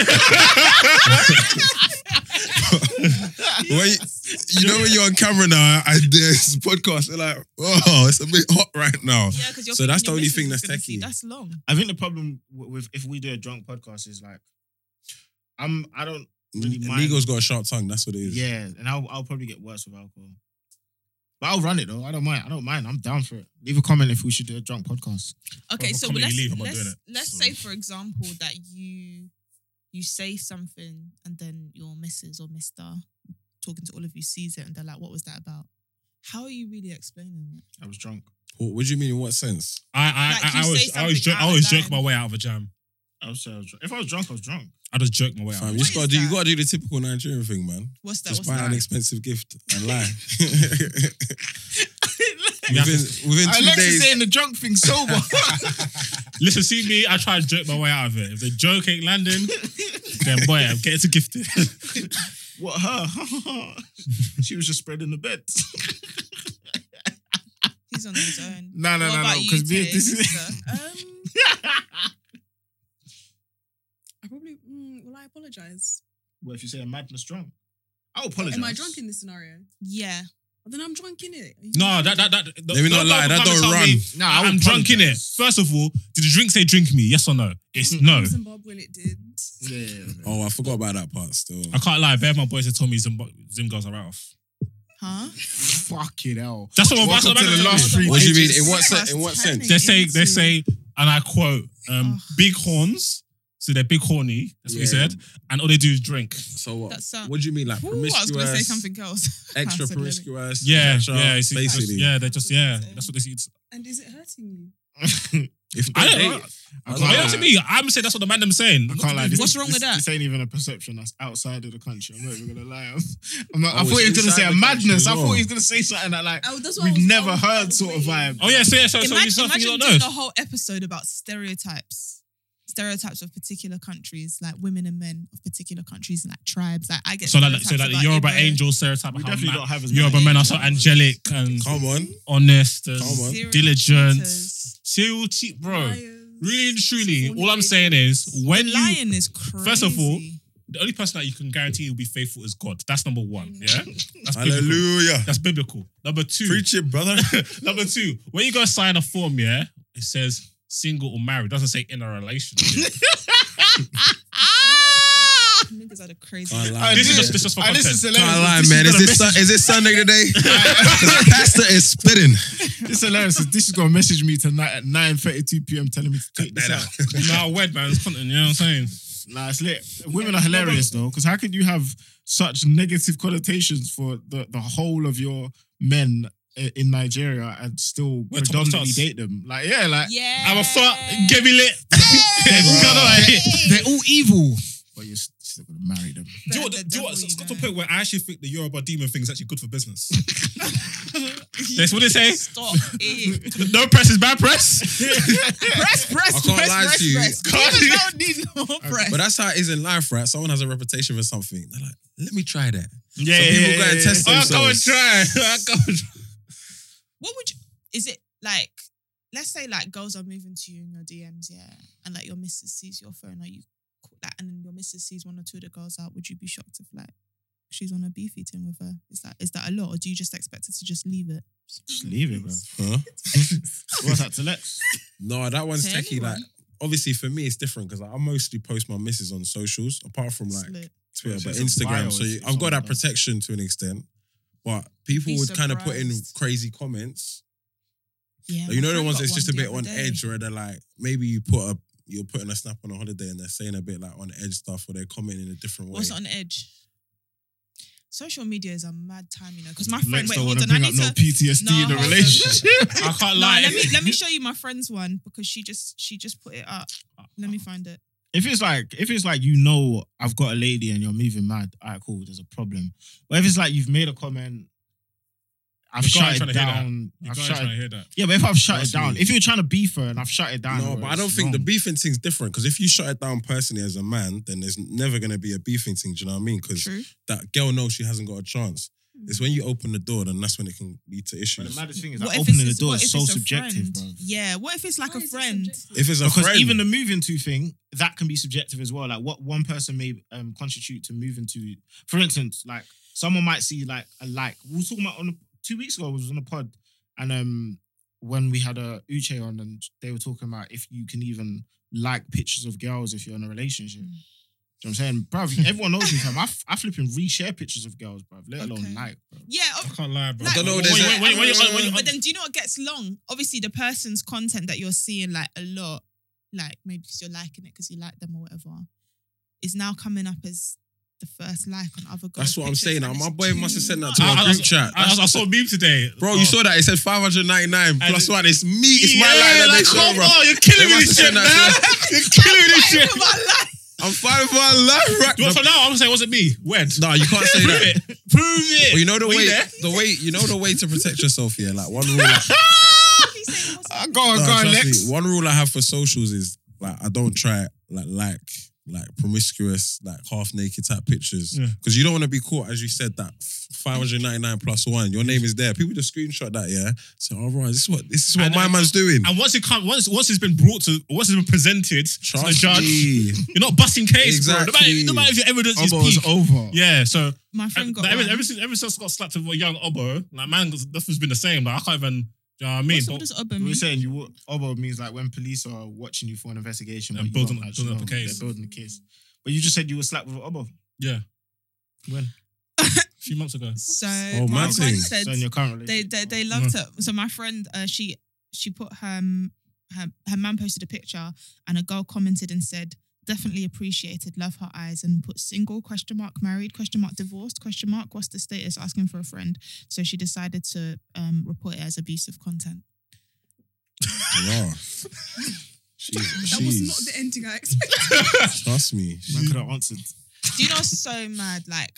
You know when you're on camera now, I do this podcast, they're like, oh, it's a bit hot right now. Yeah, because So that's the only thing that's techie. That's long. I think the problem with if we do a drunk podcast is like, I don't really mind. Nigo's got a sharp tongue, that's what it is. Yeah, and I'll probably get worse with alcohol. But I'll run it though. I don't mind. I'm down for it. Leave a comment if we should do a drunk podcast. Okay, Whatever so comment you leave, I'm not doing it. let's So- say, for example, that you say something and then your missus or mister talking to all of you sees it and they're like, what was that about? How are you really explaining it? I was drunk. What do you mean, in what sense? I Like, you say always something out always of jerk line. my way out of a jam. I was drunk. If I was drunk, I was drunk. I just jerk my way out. Fam, Of you a just What gotta is do, you that? gotta do the typical Nigerian thing, man. What's that? Just What's buy that? an expensive gift and lie. You have to- within 2 Alexis days. saying the drunk thing sober. Listen, see me, I try to jerk my way out of it. If the joke ain't landing, then boy, I'm getting to gifted. What, her? She was just spreading the bed. He's on his own. No, What about you, Tay, this is. mister? I probably will I apologize? Well, if you say a madness drunk, I'll apologize. Am I drunk in this scenario? Yeah. Well, then I'm drunk in it. Are you No, drunk? that. Let me not lie, that come and don't tell run. me, No, I I'm would drunk in it. apologise. First of all, did the drink say drink me? Yes or no? It's no. I was in Bob when it did. Yeah. Oh, I forgot about that part still. I can't lie. Bear my boys have told me Zim girls are off. Huh? Fucking hell. That's what Welcome I'm to the last three What do you mean? pages. In what What's sense? In what sense? happening? They say, and I quote, Ugh. big horns. So they're big horny. That's what he Yeah. said. And all they do is drink. So what? That's What do you mean, like Ooh, I was promiscuous? going to say something else. Extra I said, let it. promiscuous. Yeah, etc., yeah. It's basically. yeah, they're just that's what they see. And is it hurting you? If I don't they- know. I Why can't you asking me? I'm saying that's what the man them saying. I can't lie. What's wrong with that? This ain't even a perception that's outside of the country. I'm not even gonna lie. I'm not, Oh, I thought it's he was gonna inside say a the country madness. as I well. thought he was gonna say something that like Oh, that's what I we've was- never I was- I heard was sort of waiting. vibe. Oh yeah, so it's Imagine something you don't doing know. a whole episode about stereotypes. stereotypes of particular countries, like women and men of particular countries, and like tribes. Like I get So like stereotypes the about Yoruba Igbo. angel stereotype. We how definitely don't have as Yoruba many men are so angels. angelic and Come on. honest and Come on. Serial diligent. cheaters. Serial cheat, bro. Liars, Really and truly, all I'm fornicators. saying is when The you lion is crazy. first of all, the only person that you can guarantee will be faithful is God. That's number one. Yeah, that's biblical. Hallelujah. That's biblical. Number two, Preach it, brother. number two, when you go sign a form, yeah, it says single or married. It doesn't say in a relationship. Niggas are the crazy. Can't lie. This is man. just for Hey, content. this is Can't hilarious. lie, This man. is Is gonna it Sunday today? 'Cause the pastor is spitting. This is hilarious. This is gonna message me tonight at 9:32 p.m. telling me to take this out. Nah, wed man, it's content. You know what I'm saying? Nah, it's lit. Women are hilarious though, because how could you have such negative connotations for the whole of your men in Nigeria and still We're top of predominantly stars. date them? Like, yeah, like Yeah. I'm a fuck. Get me lit. they're all evil, but you're still gonna marry them. Do you know what? The Do you know what? devil, It's you got to a know. point where I actually think the Yoruba demon thing is actually good for business. That's what they say. Stop it. No press is bad press. I can't lie to you. Demons don't need no press. But that's how it is in life, right? Someone has a reputation for something. They're like, let me try that. Yeah, So people go and test I'll go and themselves. try. I'll go and try. What would you, is it like, let's say like girls are moving to you in your DMs, yeah, and like your missus sees your phone, or you like, and then your missus sees one or two of the girls out, would you be shocked if like she's on a beefy thing with her? Is that a lot, or do you just expect her to just leave it? Just leave it, bro. Huh? What's that to Lex? No, that one's To techie. Like, anyone. obviously for me, it's different because I mostly post my misses on socials, apart from like Slit. Twitter, So but it's a bio, Instagram. So it's I've got that something. protection to an extent. But people Be would kind of put in surprised. crazy comments. Yeah, Like, you my know the friend ones got that's just a one the bit other on day. edge, where they're like, maybe you're putting a snap on a holiday and they're saying a bit like on edge stuff, or they're commenting in a different way. What's on edge? Social media is a mad time, you know. Because my Lex friend, wait, don't hold want to on, I bring up need no to. PTSD in the No, hold on. relationship. I can't No, lie. let me show you my friend's one because she just put it up. Let me find it. If it's like you know I've got a lady and you're moving mad, alright, cool, there's a problem. But if it's like you've made a comment, I've The guy shut trying it to hear that. down. You I've guys shut trying to it. hear that? Yeah, but if I've shut it Trust down, me. if you're trying to beef her and I've shut it down, No, but I don't think the beefing thing's different, because if you shut it down personally as a man, then there's never going to be a beefing thing. Do you know what I mean? Because True. that girl knows she hasn't got a chance. It's when you open the door, then that's when it can lead to But issues. the maddest thing is What like if opening the it's- door what is if so it's a subjective, friend? bro. Yeah, what if it's like Why a is it friend? subjective? If it's a Because friend, even the moving to thing, that can be subjective as well. Like what one person may constitute to moving to. For instance, like someone might see like a like. We were talking about 2 weeks ago. I was on a pod, and when we had a Uche on, and they were talking about if you can even like pictures of girls if you're in a relationship. Do you know what I'm saying, bruv? Everyone knows me, fam. I flipping reshare pictures of girls, bruv. Let alone Okay. like, bro. Yeah, I can't lie, bro. like, don't know, but there's but then do you know what gets long? Obviously, the person's content that you're seeing like a lot, like maybe because you're liking it because you like them or whatever, is now coming up as the first like on other girls. that's what I'm pictures, saying. and My it's boy must have too sent that much. to our group chat. I saw a meme today. Bro, you saw that? It said 599 plus it- one. It's me. It's my life that they show, come bro. on, you're killing They me must this have shit, sent that man. You're killing me this shit. I'm fighting for my life, right? You know, for now, I'm gonna say it wasn't me. Wed. No, you can't say Prove that. it. Prove it. But you know the Were you there? the way to protect yourself here. Like one rule. He's saying, what's up? Go on, No, go on, trust Lex. me, one rule I have for socials is like I don't try like promiscuous, like half naked type pictures, Yeah. because you don't want to be caught, as you said, that 599 plus one. Your name is there. People just screenshot that, yeah. So, all right, this is what And- my man's doing. And once it's been brought to, once it's been presented to the Trust judge, me. you're not busting case, Exactly. bro. No matter if your evidence is Obo's peak. over. Yeah, so My friend got ever, one. ever since I got slapped with a young Obo, like man, nothing's been the same. Like I can't even. Do you know what I mean? What does Obo We mean? were saying Obo means like when police are watching you for an investigation And but you building- don't actually building up a know. case. They're building the case. But you just said you were slapped with Obo. Yeah, When? a few months ago. So Oh, my mad friend thing. said So in your current relationship. they loved it. So my friend, she put her man posted a picture and a girl commented and said, definitely appreciated, love her eyes, and put single, married, divorced, what's the status, asking for a friend. So she decided to report it as abusive content. Wow. That was not the ending I expected. Trust me. Man could have answered. Do you know what's so mad? Like,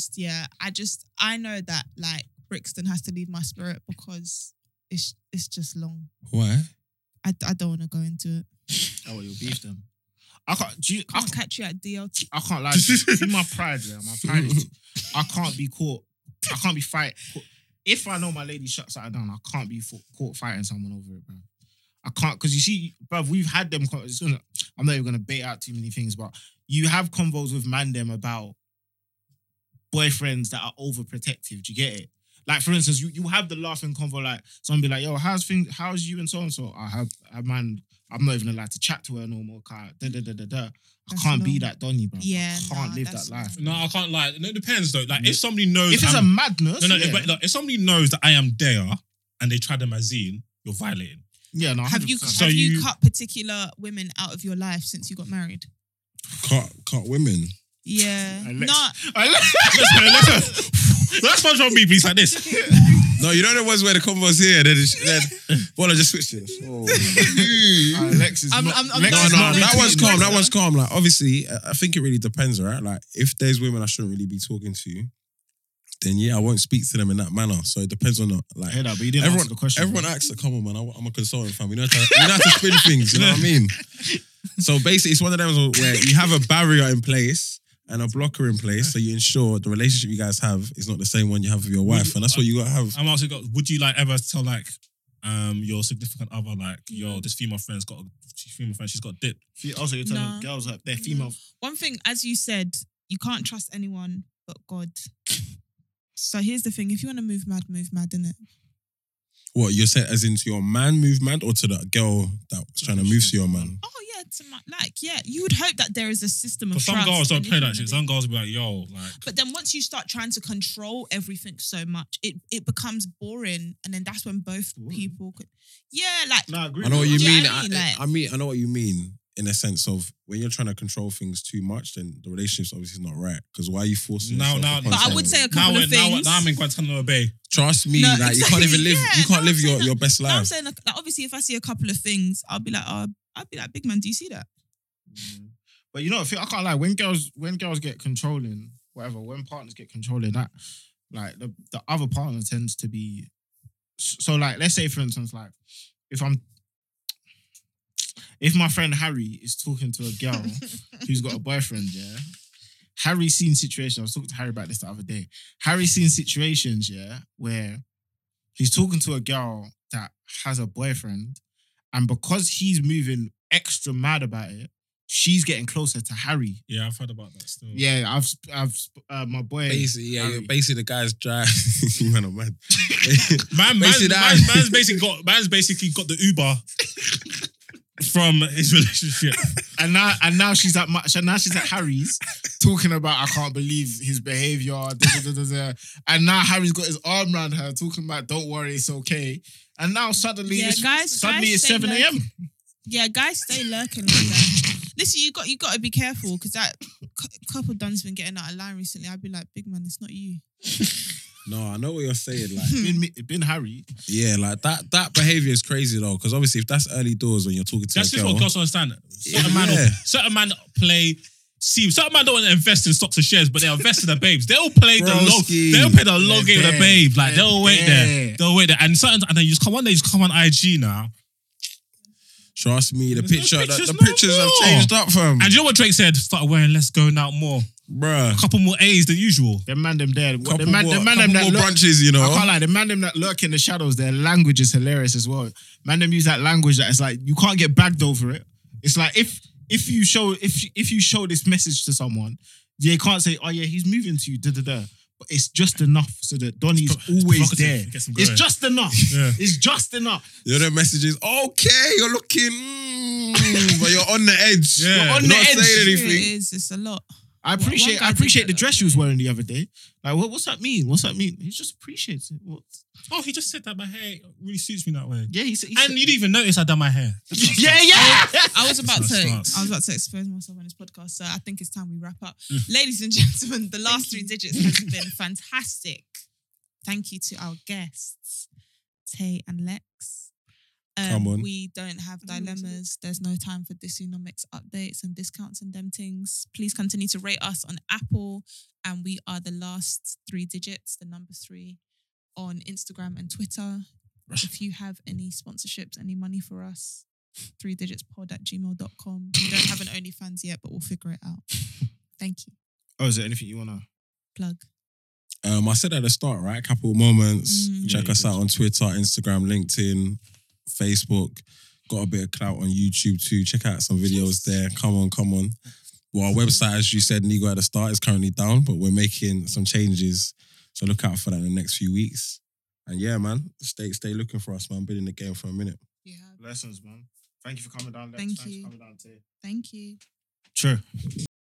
I know that like Brixton has to leave my spirit because it's just long. Why? I don't want to go into it. Oh, you'll beef them. I can't. Do you, Can't catch you at DLT. I can't lie. See my pride, yeah. My pride is. I can't be caught. I can't be if I know my lady shuts that down, I can't be caught fighting someone over it, bro. I can't, because you see, bruv, we've had them. I'm not even gonna bait out too many things, but you have convos with mandem about boyfriends that are overprotective. Do you get it? Like, for instance, you have the laughing convo, like someone be like, "Yo, how's you and so and so?" I have a man. I'm not even allowed to chat to her no more. I can't be that Donny, bro. Yeah, I can't live that's that life. No, I can't lie. No, it depends though. Like if somebody knows, If it's a madness, no, yeah. but look, if somebody knows that I am there and they try the mazine, you're violating. Yeah, no. Have you 100%. So have you you- cut particular women out of your life since you got married? Cut women. Yeah. Alex- Not That's SpongeBob me, please, like this. No, you know the ones where the convo's here, then well, I just switched it. Oh. Lex is I'm- not. I'm- I'm Lex No, not- is no, not that retweeting one's calm. That Lex, one's calm. Like, obviously, I think it really depends, right? Like, if there's women I shouldn't really be talking to, then yeah, I won't speak to them in that manner. So it depends on I hear that, but you didn't everyone. answer the question. Everyone acts like, come on, man. I'm a consultant, fam. You know how to spin things. You know what I mean? So basically, it's one of them where you have a barrier in place and a blocker in place, so you ensure the relationship you guys have is not the same one you have with your wife, and that's what you got to have. I'm also got. Would you like ever tell like your significant other like, yo, this female friend, she's got dip. Also, you're telling No. girls that they're female. one thing, as you said, you can't trust anyone but God. So here's the thing: if you want to move mad, innit? What you're saying, as into your man move mad, or to the girl that's trying to move to your man? Oh yeah, you would hope that there is a system of But some trust. girls don't and play if that you shit. wanna Some girls will be like, yo, like. But then once you start trying to control everything so much, it becomes boring, and then that's when both people could. Yeah, like No, I agree. I know what you Do you mean. know what I mean? I know what you mean in a sense of when you're trying to control things too much, then the relationship's obviously not right. Because why are you forcing Now, yourself upon But I someone? would say a Now, couple of things. now I'm in Guantanamo Bay. Trust me, No, like you can't even live. exactly, You yeah, can't no, live I'm saying your best No, I'm life. saying like obviously if I see a couple of things, I'll be like, big man, do you see that? But you know, I can't lie. When girls get controlling, whatever, when partners get controlling, that like the other partner tends to be. So like, let's say for instance, like if my friend Harry is talking to a girl who's got a boyfriend, yeah. Harry's seen situations. I was talking to Harry about this the other day. Harry's seen situations, yeah, where he's talking to a girl that has a boyfriend, and because he's moving extra mad about it, she's getting closer to Harry. Yeah, I've heard about that still. Yeah, I've my boy. Basically, yeah, Harry. basically the guy's dry. You man, I'm mad. Man's Basically basically got the Uber from his relationship. And now she's at Harry's talking about I can't believe his behavior. And now Harry's got his arm around her talking about don't worry, it's okay. And now suddenly Yeah, guys it's stay 7 a.m. Yeah, guys, stay lurking like that. Listen, you got to be careful because that couple done's been getting out of line recently. I'd be like, big man, it's not you. No, I know what you're saying. Like, Been Harry. yeah, like that behavior is crazy though. Because obviously, if that's early doors when you're talking to That's a just girl, what girls don't understand. Yeah. Certain man play. See, certain man don't want to invest in stocks and shares, but they'll invest in the babes. They'll play the long. Broski. They'll play the long game with the there. babes. Like they'll wait there. there. They'll wait there. And then you just come one day, you just come on IG now. trust me, the There's no pictures pictures no have more. changed up, fam. And you know what Drake said? Started wearing Let's Go Out more. Bruh, A couple more A's than usual. The man them there. couple The man more them that lurk, brunches, you know. I can't lie, the man them that lurk in the shadows, their language is hilarious as well. Man them use that language that it's like you can't get bagged over it. It's like if you show this message to someone, you can't say, oh yeah, he's moving to you, But it's just enough so that Donnie's It's always provocative. there. It gets them It's going. just enough. Yeah. It's just enough. You know, the message is, okay, you're looking, but you're on the edge. Yeah. You're On not the edge. saying It anything. is. It's a lot. I appreciate guy I did appreciate that the dress the she was other wearing the other day. Like, what's that mean? What's that mean? He just appreciates it. What? Oh, he just said that my hair really suits me that way. Yeah, he said. And you didn't even notice I done my hair. yeah. I was about That's to. how it I was about to expose myself on this podcast, so I think it's time we wrap up. Ladies and gentlemen, the last 3 digits has been fantastic. Thank you to our guests, Tay and Lex. Come on. We don't have dilemmas. There's no time for Dysonomics updates and discounts and them things. Please continue to rate us on Apple, and we are the last 3 digits, the number 3, on Instagram and Twitter. If you have any sponsorships, any money for us, last3digitspod@gmail.com. We don't have an OnlyFans yet, but we'll figure it out. Thank you. Oh, is there anything you wanna? Plug. I said at the start, right? Couple of moments. Check Yeah, us you out on Twitter, Instagram, LinkedIn, Facebook. Got a bit of clout on YouTube too. Check out some videos there. Come on. Well, our website, as you said, Nigo at the start, is currently down, but we're making some changes. So look out for that in the next few weeks. And yeah, man, stay looking for us, man. Been in the game for a minute. Yeah. Lessons, man. Thank you for coming down. Lex. Thank Thanks you. for coming down today. Thank you. True.